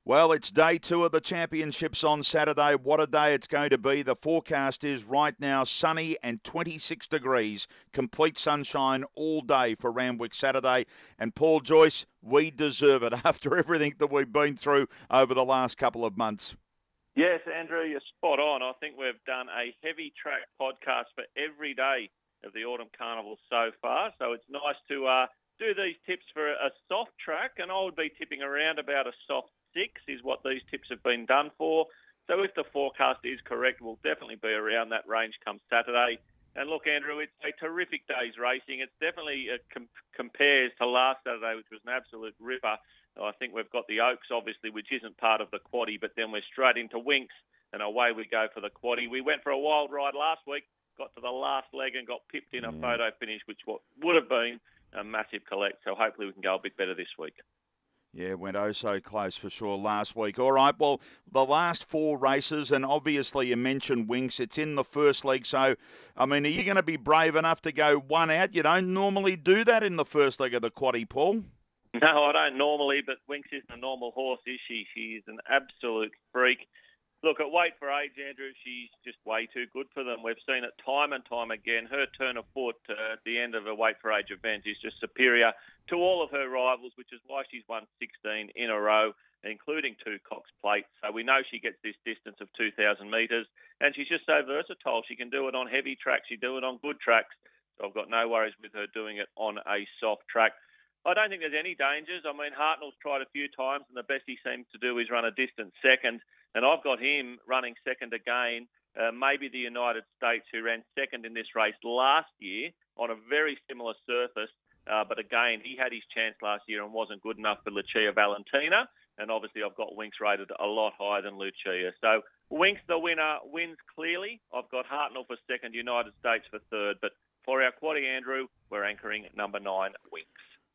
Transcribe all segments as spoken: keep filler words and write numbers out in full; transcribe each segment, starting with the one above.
Well, it's day two of the championships on Saturday. What a day it's going to be. The forecast is right now sunny and twenty-six degrees. Complete sunshine all day for Randwick Saturday. And Paul Joyce, we deserve it after everything that we've been through over the last couple of months. Yes, Andrew, you're spot on. I think we've done a heavy track podcast for every day of the Autumn Carnival so far. So it's nice to uh, do these tips for a soft track, and I would be tipping around about a soft six is what these tips have been done for. So if the forecast is correct, we'll definitely be around that range come Saturday. And look, Andrew, it's a terrific day's racing. It's definitely uh, com- compares to last Saturday, which was an absolute ripper. I think we've got the Oaks, obviously, which isn't part of the quaddie, but then we're straight into Winks, and away we go for the quaddie. We went for a wild ride last week, got to the last leg and got pipped in a Yeah. photo finish, which would have been a massive collect. So hopefully we can go a bit better this week. Yeah, went oh so close for sure last week. All right, well, the last four races, and obviously you mentioned Winks, it's in the first leg. So, I mean, are you going to be brave enough to go one out? You don't normally do that in the first leg of the quaddie, Paul. No, I don't normally, but Winks isn't a normal horse, is she? She's an absolute freak. Look, at weight for age, Andrew, she's just way too good for them. We've seen it time and time again. Her turn of foot uh, at the end of a weight for age event is just superior to all of her rivals, which is why she's won sixteen in a row, including two Cox Plates. So we know she gets this distance of two thousand metres, and she's just so versatile. She can do it on heavy tracks. She can do it on good tracks. So I've got no worries with her doing it on a soft track. I don't think there's any dangers. I mean, Hartnell's tried a few times, and the best he seems to do is run a distant second. And I've got him running second again. Uh, maybe the United States, who ran second in this race last year on a very similar surface. Uh, but again, he had his chance last year and wasn't good enough for Lucia Valentina. And obviously, I've got Winks rated a lot higher than Lucia. So Winks, the winner, wins clearly. I've got Hartnell for second, United States for third. But for our quaddie, Andrew, we're anchoring at number nine, Winks.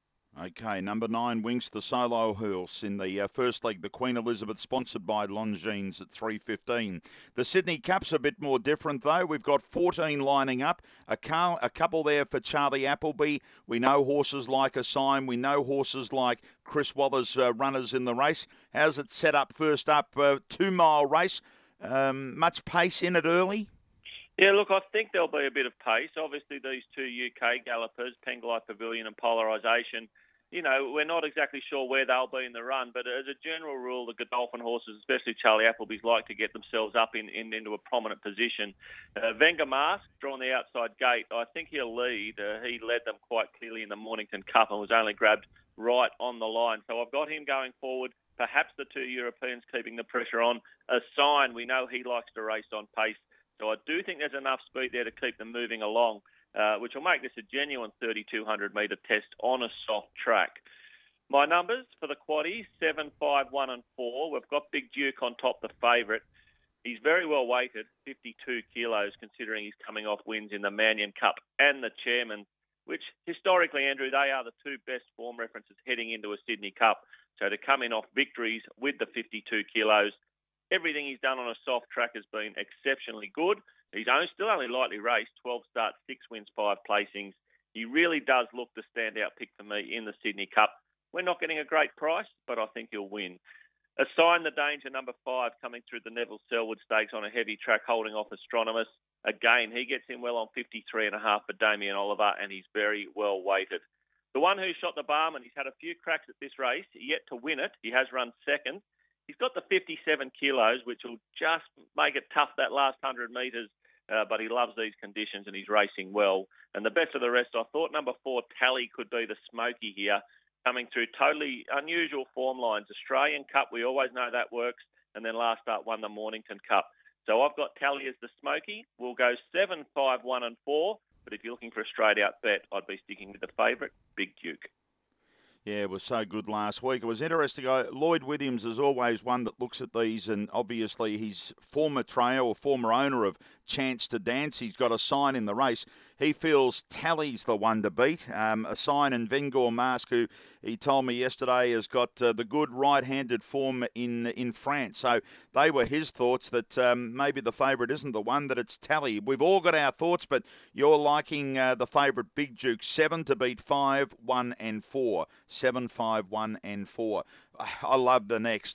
Okay, number nine, Winks, the solo horse in the uh, first leg, the Queen Elizabeth, sponsored by Longines at three fifteen. The Sydney Cup's a bit more different, though. We've got fourteen lining up, a, car, a couple there for Charlie Appleby. We know horses like A Sign. We know horses like Chris Waller's uh, runners in the race. How's it set up first up? Uh, two-mile race. Um, much pace in it early? Yeah, look, I think there'll be a bit of pace. Obviously, these two U K gallopers, Penglai Pavilion and Polarisation, you know, we're not exactly sure where they'll be in the run, but as a general rule, the Godolphin horses, especially Charlie Appleby's, like to get themselves up in, in into a prominent position. Uh, Venga Mask, drawn the outside gate, I think he'll lead. Uh, he led them quite clearly in the Mornington Cup and was only grabbed right on the line. So I've got him going forward. Perhaps the two Europeans keeping the pressure on. A Sign, we know he likes to race on pace. So I do think there's enough speed there to keep them moving along, uh, which will make this a genuine thirty-two hundred metre test on a soft track. My numbers for the quaddie, seven, five, one and four. We've got Big Duke on top, the favourite. He's very well weighted, fifty-two kilos, considering he's coming off wins in the Manion Cup and the Chairman, which historically, Andrew, they are the two best form references heading into a Sydney Cup. So to come in off victories with the fifty-two kilos, everything he's done on a soft track has been exceptionally good. He's only, still only lightly raced, twelve starts, six wins, five placings. He really does look the standout pick for me in the Sydney Cup. We're not getting a great price, but I think he'll win. A Sign, the Danger, number five, coming through the Neville Selwood Stakes on a heavy track, holding off Astronomus. Again, he gets in well on fifty-three and a half for Damien Oliver, and he's very well weighted. The one who shot the barman, he's had a few cracks at this race, yet to win it. He has run second. He's got the fifty-seven kilos, which will just make it tough that last one hundred metres, uh, but he loves these conditions and he's racing well. And the best of the rest, I thought number four, Tally, could be the smoky here, coming through totally unusual form lines. Australian Cup, we always know that works, and then last start won the Mornington Cup. So I've got Tally as the smoky. We'll go seven, five, one and four, but if you're looking for a straight-out bet, I'd be sticking with the favourite, Big Duke. Yeah, it was so good last week. It was interesting. I, Lloyd Williams is always one that looks at these, and obviously he's former trainer or former owner of Chance to Dance. He's got A Sign in the race. He feels Tally's the one to beat. Um, A Sign and Vengor Mask, who he told me yesterday has got uh, the good right-handed form in in France. So they were his thoughts that um, maybe the favourite isn't the one, that it's Tally. We've all got our thoughts, but you're liking uh, the favourite Big Duke, seven to beat five, one and four. Seven, five, one and four. I love the next.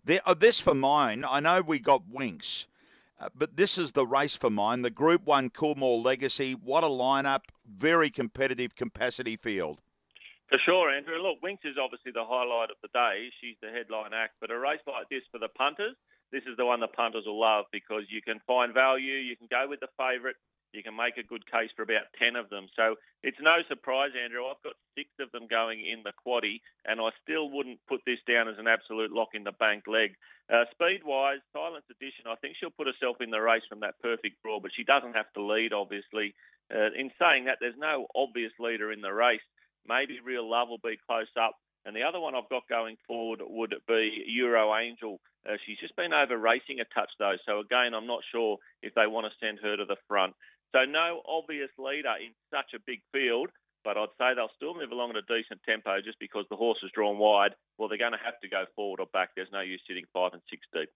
There, oh, this for mine, I know we got Winks, uh, but this is the race for mine. The Group one Coolmore Legacy. What a lineup. Very competitive capacity field. For sure, Andrew. Look, Winks is obviously the highlight of the day. She's the headline act. But a race like this for the punters, this is the one the punters will love because you can find value. You can go with the favourite. You can make a good case for about ten of them. So it's no surprise, Andrew. I've got six of them going in the quaddie, and I still wouldn't put this down as an absolute lock in the bank leg. Uh, speed-wise, Silence Edition, I think she'll put herself in the race from that perfect draw, but she doesn't have to lead, obviously. Uh, in saying that, there's no obvious leader in the race. Maybe Real Love will be close up. And the other one I've got going forward would be Euro Angel. Uh, she's just been over racing a touch, though. So, again, I'm not sure if they want to send her to the front. So no obvious leader in such a big field, but I'd say they'll still move along at a decent tempo just because the horse is drawn wide. Well, they're going to have to go forward or back. There's no use sitting five and six deep.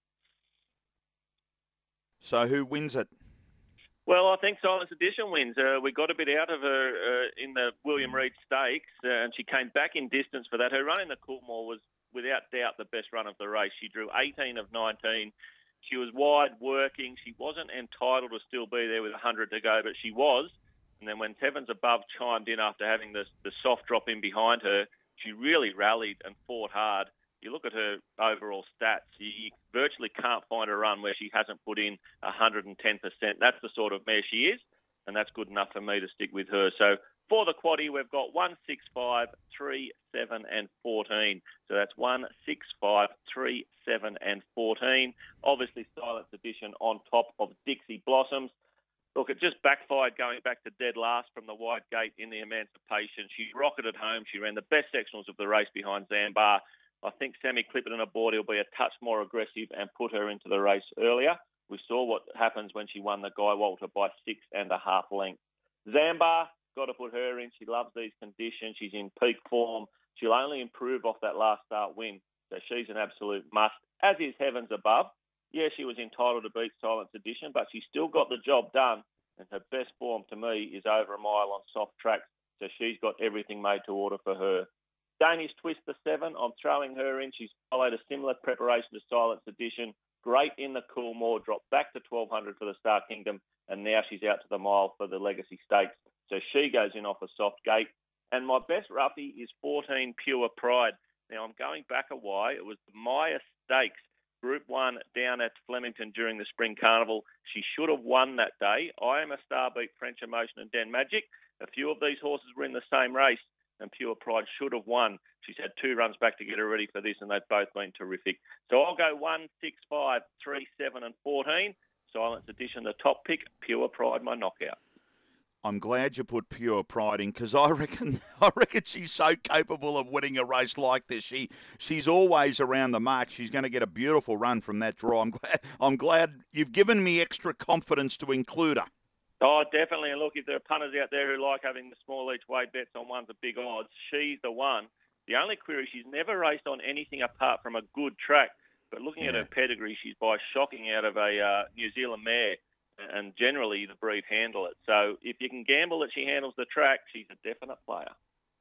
So who wins it? Well, I think Silence Edition wins. Uh, we got a bit out of her uh, in the William Reid Stakes, uh, and she came back in distance for that. Her run in the Coolmore was, without doubt, the best run of the race. She drew eighteen of nineteen. She was wide working. She wasn't entitled to still be there with one hundred to go, but she was. And then when Heavens Above chimed in after having the, the soft drop in behind her, she really rallied and fought hard. You look at her overall stats, you, you virtually can't find a run where she hasn't put in one hundred ten percent. That's the sort of mare she is, and that's good enough for me to stick with her. So for the quaddie, we've got one, six, five, three, seven, and fourteen. So that's one, six, five, three, seven, and fourteen. Obviously, Silence Edition on top of Dixie Blossoms. Look, it just backfired going back to dead last from the wide gate in the Emancipation. She rocketed home. She ran the best sectionals of the race behind Zambar. I think Sammy Clipperton and aboard will be a touch more aggressive and put her into the race earlier. We saw what happens when she won the Guy Walter by six and a half lengths. Zambar, got to put her in. She loves these conditions. She's in peak form. She'll only improve off that last start win. So she's an absolute must, as is Heavens Above. Yeah, she was entitled to beat Silence Edition, but she still got the job done. And her best form to me is over a mile on soft tracks. So she's got everything made to order for her. Danish Twist the seven, I'm throwing her in. She's followed a similar preparation to Silence Edition. Great in the Coolmore, dropped back to twelve hundred for the Star Kingdom, and now she's out to the mile for the Legacy Stakes. So she goes in off a soft gate. And my best roughie is fourteen Pure Pride. Now, I'm going back a while. It was the Maya Stakes, Group one down at Flemington during the Spring Carnival. She should have won that day. I Am a Star beat French Emotion and Den Magic. A few of these horses were in the same race, and Pure Pride should have won. She's had two runs back to get her ready for this, and they've both been terrific. So I'll go one, six, five, three, seven, and fourteen. Silence Edition, the top pick. Pure Pride, my knockout. I'm glad you put Pure Pride in because I reckon I reckon she's so capable of winning a race like this. She she's always around the mark. She's going to get a beautiful run from that draw. I'm glad I'm glad you've given me extra confidence to include her. Oh, definitely. And look, if there are punters out there who like having the small each way bets on ones at big odds, she's the one. The only query, she's never raced on anything apart from a good track. But looking yeah. at her pedigree, she's by shocking out of a uh, New Zealand mare. And generally, the breed handle it. So if you can gamble that she handles the track, she's a definite player.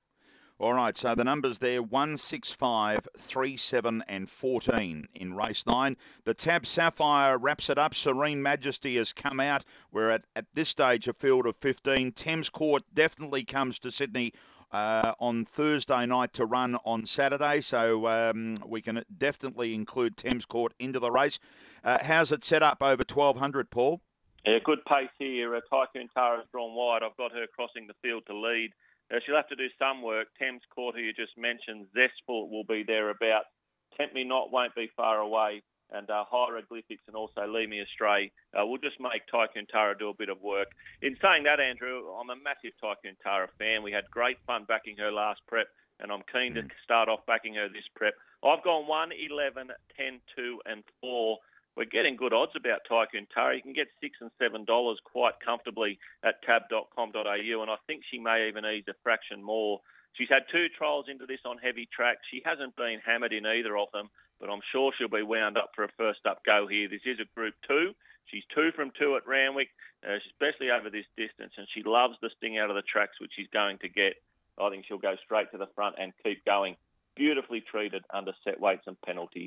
All right, so the numbers there, one, six, five, three, seven, and fourteen in race nine. The Tab Sapphire wraps it up. Serene Majesty has come out. We're at, at this stage a field of fifteen. Thames Court definitely comes to Sydney uh, on Thursday night to run on Saturday, so um, we can definitely include Thames Court into the race. Uh, how's it set up over twelve hundred, Paul? Yeah, good pace here. Uh, Tycoon Tara's drawn wide. I've got her crossing the field to lead. Uh, she'll have to do some work. Thames Court, who you just mentioned, Zestful will be thereabouts. Tempt Me Not won't be far away. And uh, Hieroglyphics and also Lead Me Astray uh, will just make Tycoon Tara do a bit of work. In saying that, Andrew, I'm a massive Tycoon Tara fan. We had great fun backing her last prep, and I'm keen to start off backing her this prep. I've gone one, eleven, ten, two, and four. We're getting good odds about Tycoon Tara. You can get six and seven dollars quite comfortably at tab dot com dot a u, and I think she may even ease a fraction more. She's had two trials into this on heavy track. She hasn't been hammered in either of them, but I'm sure she'll be wound up for a first up go here. This is a Group Two. She's two from two at Randwick, uh, especially over this distance, and she loves the sting out of the tracks, which she's going to get. I think she'll go straight to the front and keep going. Beautifully treated under set weights and penalties.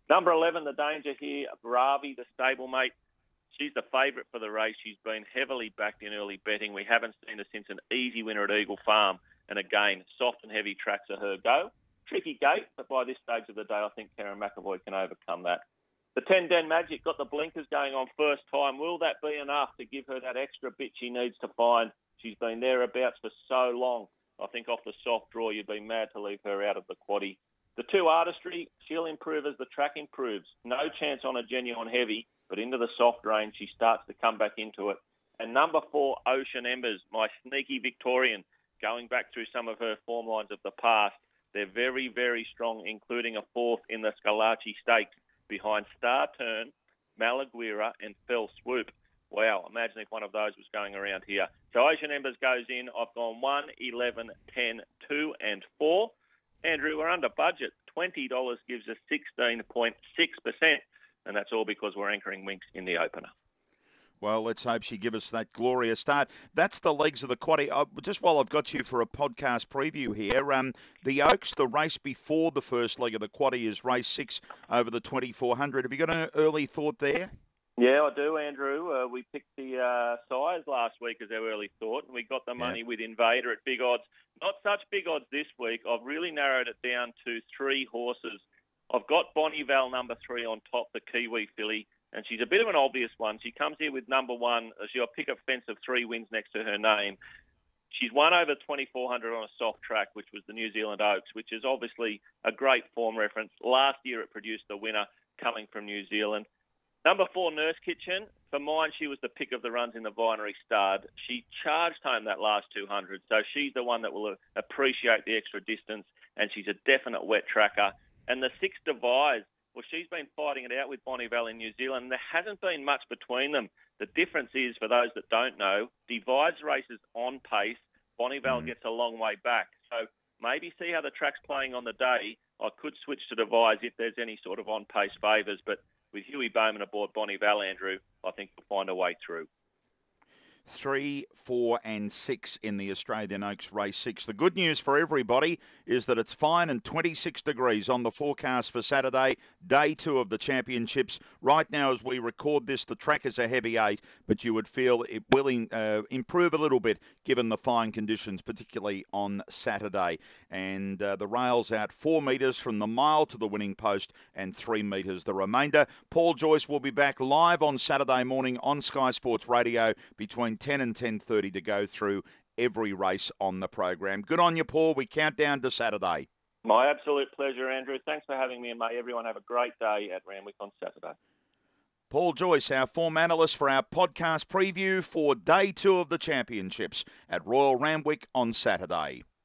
Number eleven, the danger here, Ravi, the stablemate. She's the favourite for the race. She's been heavily backed in early betting. We haven't seen her since an easy winner at Eagle Farm. And again, soft and heavy tracks are her go. Tricky gate, but by this stage of the day, I think Karen McAvoy can overcome that. The ten Den Magic got the blinkers going on first time. Will that be enough to give her that extra bit she needs to find? She's been thereabouts for so long. I think off the soft draw, you'd be mad to leave her out of the quaddie. The two Artistry, she'll improve as the track improves. No chance on a genuine heavy, but into the soft range, she starts to come back into it. And number four, Ocean Embers, my sneaky Victorian, going back through some of her form lines of the past. They're very, very strong, including a fourth in the Scalacci Stakes behind Star Turn, Malaguira and Fell Swoop. Wow, imagine if one of those was going around here. So Ocean Embers goes in. I've gone one, eleven, ten, two and four. Andrew, we're under budget. twenty dollars gives us sixteen point six percent, and that's all because we're anchoring Winx in the opener. Well, let's hope she give us that glorious start. That's the legs of the quaddie. Uh, just while I've got you for a podcast preview here, um, the Oaks, the race before the first leg of the quaddie is race six over the twenty-four hundred. Have you got an early thought there? Yeah, I do, Andrew. Uh, we picked the uh, size last week as our early thought, and we got the money yeah. with Invader at big odds. Not such big odds this week. I've really narrowed it down to three horses. I've got Bonnival number three on top, the Kiwi filly, and she's a bit of an obvious one. She comes here with number one. She'll pick a fence of three wins next to her name. She's won over twenty-four hundred on a soft track, which was the New Zealand Oaks, which is obviously a great form reference. Last year it produced the winner coming from New Zealand. Number four, Nurse Kitchen. For mine, she was the pick of the runs in the Vinery Stud. She charged home that last two hundred, so she's the one that will appreciate the extra distance, and she's a definite wet tracker. And the six, Devise, well, she's been fighting it out with Bonnival in New Zealand, and there hasn't been much between them. The difference is, for those that don't know, Devise races on pace. Bonnival mm. gets a long way back. So maybe see how the track's playing on the day. I could switch to Devise if there's any sort of on-pace favours, but with Huey Bowman aboard Bonnival, Andrew, I think we'll find a way through. Three, four and six in the Australian Oaks race six. The good news for everybody is that it's fine and twenty-six degrees on the forecast for Saturday, day two of the championships. Right now as we record this, the track is a heavy eight, but you would feel it will uh, improve a little bit given the fine conditions, particularly on Saturday. And uh, the rails out four metres from the mile to the winning post and three metres the remainder. Paul Joyce will be back live on Saturday morning on Sky Sports Radio between ten and ten thirty to go through every race on the program. Good on you, Paul. We count down to Saturday. My absolute pleasure, Andrew. Thanks for having me, and may everyone have a great day at Randwick on Saturday. Paul Joyce, our form analyst for our podcast preview for day two of the championships at Royal Randwick on Saturday.